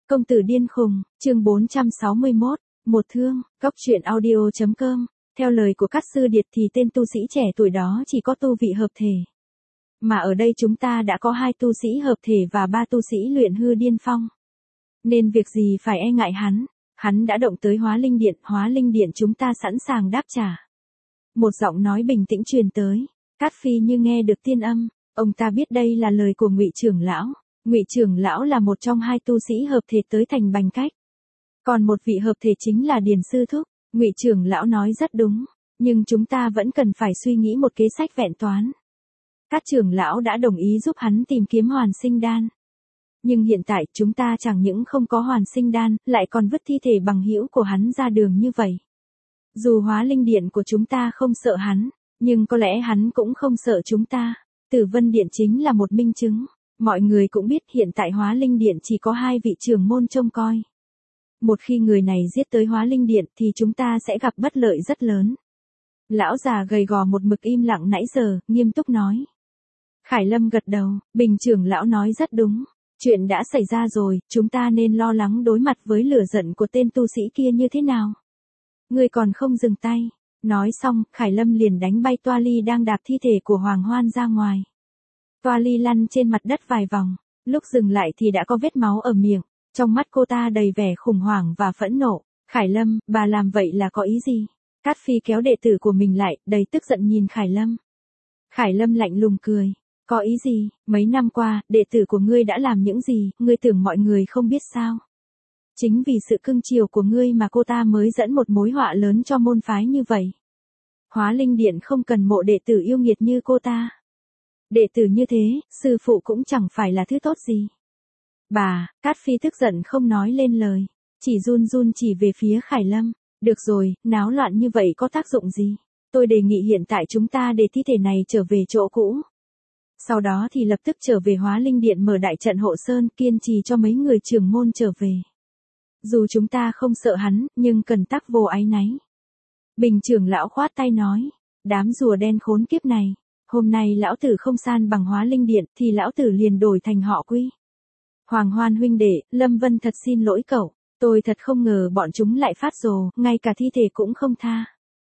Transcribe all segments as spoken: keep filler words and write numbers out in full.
Công tử điên khùng, chương bốn trăm sáu mươi mốt, một thương, góc truyện audio.com. Theo lời của Cát Sư Điệt thì tên tu sĩ trẻ tuổi đó chỉ có tu vị hợp thể. Mà ở đây chúng ta đã có hai tu sĩ hợp thể và ba tu sĩ luyện hư điên phong. Nên việc gì phải e ngại hắn, hắn đã động tới hóa linh điện, hóa linh điện chúng ta sẵn sàng đáp trả. Một giọng nói bình tĩnh truyền tới, Cát Phi như nghe được tiên âm, ông ta biết đây là lời của Ngụy trưởng lão. Ngụy trưởng lão là một trong hai tu sĩ hợp thể tới thành Bành Cách. Còn một vị hợp thể chính là Điền Sư Thúc. Ngụy trưởng lão nói rất đúng, nhưng chúng ta vẫn cần phải suy nghĩ một kế sách vẹn toán. Các trưởng lão đã đồng ý giúp hắn tìm kiếm hoàn sinh đan. Nhưng hiện tại chúng ta chẳng những không có hoàn sinh đan, lại còn vứt thi thể bằng hữu của hắn ra đường như vậy. Dù hóa linh điện của chúng ta không sợ hắn, nhưng có lẽ hắn cũng không sợ chúng ta. Tử Vân Điện chính là một minh chứng. Mọi người cũng biết hiện tại hóa linh điện chỉ có hai vị trưởng môn trông coi. Một khi người này giết tới hóa linh điện thì chúng ta sẽ gặp bất lợi rất lớn. Lão già gầy gò một mực im lặng nãy giờ, nghiêm túc nói. Khải Lâm gật đầu, Bình trưởng lão nói rất đúng. Chuyện đã xảy ra rồi, chúng ta nên lo lắng đối mặt với lửa giận của tên tu sĩ kia như thế nào. Ngươi còn không dừng tay. Nói xong, Khải Lâm liền đánh bay toa ly đang đạp thi thể của Hoàng Hoan ra ngoài. Toa ly lăn trên mặt đất vài vòng, lúc dừng lại thì đã có vết máu ở miệng, trong mắt cô ta đầy vẻ khủng hoảng và phẫn nộ. Khải Lâm, bà làm vậy là có ý gì? Cát Phi kéo đệ tử của mình lại, đầy tức giận nhìn Khải Lâm. Khải Lâm lạnh lùng cười, có ý gì, mấy năm qua, đệ tử của ngươi đã làm những gì, ngươi tưởng mọi người không biết sao? Chính vì sự cưng chiều của ngươi mà cô ta mới dẫn một mối họa lớn cho môn phái như vậy. Hóa linh điện không cần mộ đệ tử yêu nghiệt như cô ta. Đệ tử như thế, sư phụ cũng chẳng phải là thứ tốt gì. Bà, Cát Phi tức giận không nói lên lời, chỉ run run chỉ về phía Khải Lâm. Được rồi, náo loạn như vậy có tác dụng gì? Tôi đề nghị hiện tại chúng ta để thi thể này trở về chỗ cũ. Sau đó thì lập tức trở về hóa linh điện mở đại trận hộ sơn, kiên trì cho mấy người trưởng môn trở về. Dù chúng ta không sợ hắn, nhưng cần tắc vô áy náy. Bình trưởng lão khoát tay nói, đám rùa đen khốn kiếp này. Hôm nay lão tử không san bằng hóa linh điện thì lão tử liền đổi thành họ Quy. Hoàng Hoan huynh đệ, Lâm Vân thật xin lỗi cậu, tôi thật không ngờ bọn chúng lại phát rồ, ngay cả thi thể cũng không tha.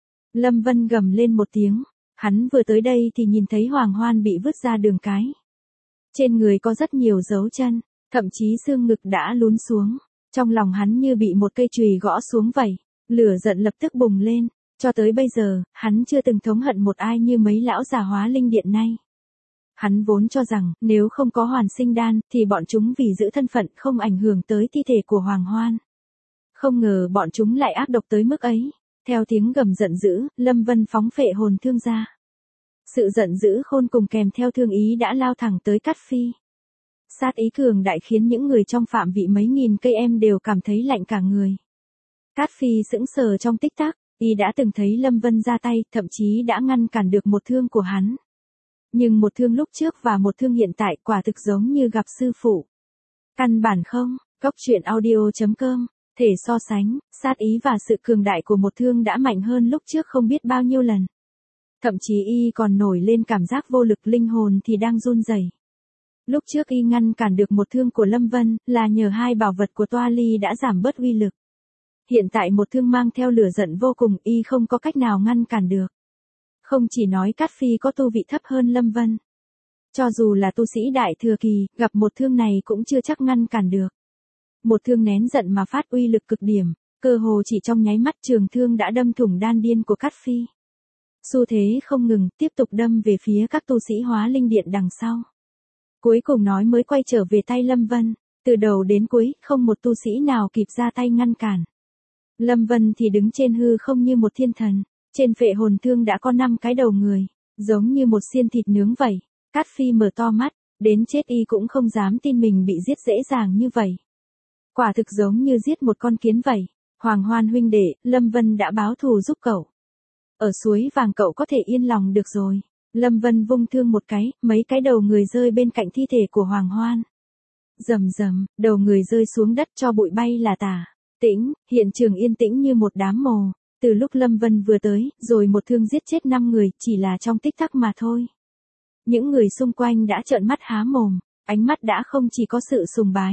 Lâm Vân gầm lên một tiếng, hắn vừa tới đây thì nhìn thấy Hoàng Hoan bị vứt ra đường cái. Trên người có rất nhiều dấu chân, thậm chí xương ngực đã lún xuống, trong lòng hắn như bị một cây chùy gõ xuống vậy, lửa giận lập tức bùng lên. Cho tới bây giờ, hắn chưa từng thống hận một ai như mấy lão già hóa linh điện này. Hắn vốn cho rằng, nếu không có hoàn sinh đan, thì bọn chúng vì giữ thân phận không ảnh hưởng tới thi thể của Hoàng Hoan. Không ngờ bọn chúng lại ác độc tới mức ấy. Theo tiếng gầm giận dữ, Lâm Vân phóng phệ hồn thương ra. Sự giận dữ khôn cùng kèm theo thương ý đã lao thẳng tới Cát Phi. Sát ý cường đại khiến những người trong phạm vị mấy nghìn cây em đều cảm thấy lạnh cả người. Cát Phi sững sờ trong tích tắc. Y đã từng thấy Lâm Vân ra tay, thậm chí đã ngăn cản được một thương của hắn. Nhưng một thương lúc trước và một thương hiện tại quả thực giống như gặp sư phụ. Căn bản không, góc truyện audio.com, thể so sánh, sát ý và sự cường đại của một thương đã mạnh hơn lúc trước không biết bao nhiêu lần. Thậm chí Y còn nổi lên cảm giác vô lực, linh hồn thì đang run rẩy. Lúc trước Y ngăn cản được một thương của Lâm Vân là nhờ hai bảo vật của toa ly đã giảm bớt uy lực. Hiện tại một thương mang theo lửa giận vô cùng, Y không có cách nào ngăn cản được. Không chỉ nói Cát Phi có tu vị thấp hơn Lâm Vân. Cho dù là tu sĩ đại thừa kỳ, gặp một thương này cũng chưa chắc ngăn cản được. Một thương nén giận mà phát uy lực cực điểm, cơ hồ chỉ trong nháy mắt trường thương đã đâm thủng đan điên của Cát Phi. Xu thế không ngừng, tiếp tục đâm về phía các tu sĩ hóa linh điện đằng sau. Cuối cùng nói mới quay trở về tay Lâm Vân, từ đầu đến cuối, không một tu sĩ nào kịp ra tay ngăn cản. Lâm Vân thì đứng trên hư không như một thiên thần, trên phệ hồn thương đã có năm cái đầu người, giống như một xiên thịt nướng vậy. Cát Phi mở to mắt, đến chết Y cũng không dám tin mình bị giết dễ dàng như vậy. Quả thực giống như giết một con kiến vậy. Hoàng Hoan huynh đệ, Lâm Vân đã báo thù giúp cậu. Ở suối vàng cậu có thể yên lòng được rồi. Lâm Vân vung thương một cái, mấy cái đầu người rơi bên cạnh thi thể của Hoàng Hoan. Rầm rầm, đầu người rơi xuống đất cho bụi bay là tả. Tĩnh, hiện trường yên tĩnh như một đám mồ. Từ lúc Lâm Vân vừa tới, rồi một thương giết chết năm người, chỉ là trong tích tắc mà thôi. Những người xung quanh đã trợn mắt há mồm, ánh mắt đã không chỉ có sự sùng bái,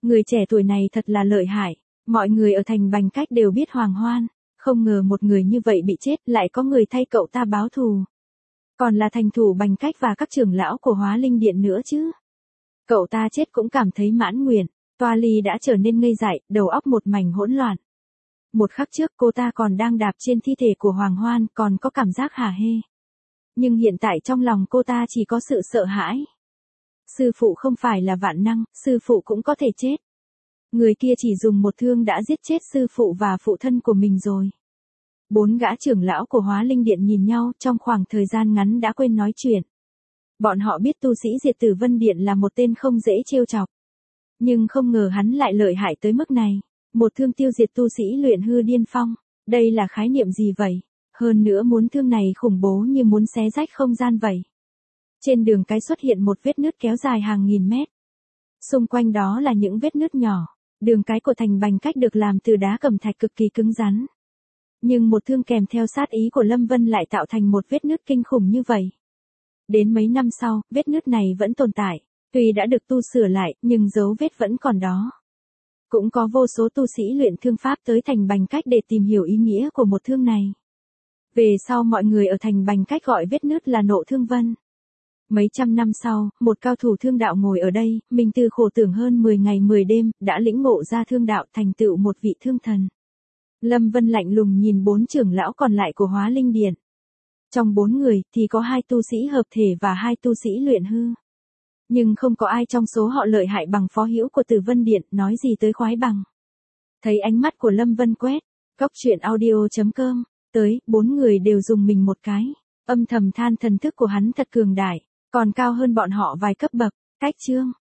Người trẻ tuổi này thật là lợi hại, mọi người ở thành Bành Cách đều biết Hoàng Hoan, không ngờ một người như vậy bị chết lại có người thay cậu ta báo thù. Còn là thành thủ Bành Cách và các trưởng lão của Hóa Linh Điện nữa chứ. Cậu ta chết cũng cảm thấy mãn nguyện, Toa Ly đã trở nên ngây dại, đầu óc một mảnh hỗn loạn. Một khắc trước cô ta còn đang đạp trên thi thể của Hoàng Hoan, còn có cảm giác hả hê. Nhưng hiện tại trong lòng cô ta chỉ có sự sợ hãi. Sư phụ không phải là vạn năng, sư phụ cũng có thể chết. Người kia chỉ dùng một thương đã giết chết sư phụ và phụ thân của mình rồi. Bốn gã trưởng lão của Hóa Linh Điện nhìn nhau, trong khoảng thời gian ngắn đã quên nói chuyện. Bọn họ biết tu sĩ Diệt Tử Vân Điện là một tên không dễ trêu chọc. Nhưng không ngờ hắn lại lợi hại tới mức này. Một thương tiêu diệt tu sĩ luyện hư điên phong. Đây là khái niệm gì vậy? Hơn nữa muốn thương này khủng bố như muốn xé rách không gian vậy. Trên đường cái xuất hiện một vết nứt kéo dài hàng nghìn mét. Xung quanh đó là những vết nứt nhỏ. Đường cái của thành Bành Cách được làm từ đá cẩm thạch cực kỳ cứng rắn. Nhưng một thương kèm theo sát ý của Lâm Vân lại tạo thành một vết nứt kinh khủng như vậy. Đến mấy năm sau, vết nứt này vẫn tồn tại. Tuy đã được tu sửa lại, nhưng dấu vết vẫn còn đó. Cũng có vô số tu sĩ luyện thương pháp tới thành Bành Cách để tìm hiểu ý nghĩa của một thương này. Về sau mọi người ở thành Bành Cách gọi vết nứt là Nộ Thương Vân. Mấy trăm năm sau, một cao thủ thương đạo ngồi ở đây, mình từ khổ tưởng hơn mười ngày mười đêm, đã lĩnh ngộ ra thương đạo thành tựu một vị thương thần. Lâm Vân lạnh lùng nhìn bốn trưởng lão còn lại của Hóa Linh Điện. Trong bốn người, thì có hai tu sĩ hợp thể và hai tu sĩ luyện hư. Nhưng không có ai trong số họ lợi hại bằng phó hữu của Tử Vân Điện, nói gì tới khoái bằng. Thấy ánh mắt của Lâm Vân quét, Cóc Truyện Audio chấm com, tới, bốn người đều dùng mình một cái. Âm thầm than thần thức của hắn thật cường đại, còn cao hơn bọn họ vài cấp bậc. Cách chương